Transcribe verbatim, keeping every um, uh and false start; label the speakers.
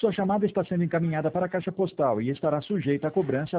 Speaker 1: Sua chamada está sendo encaminhada para a caixa postal e estará sujeita a cobrança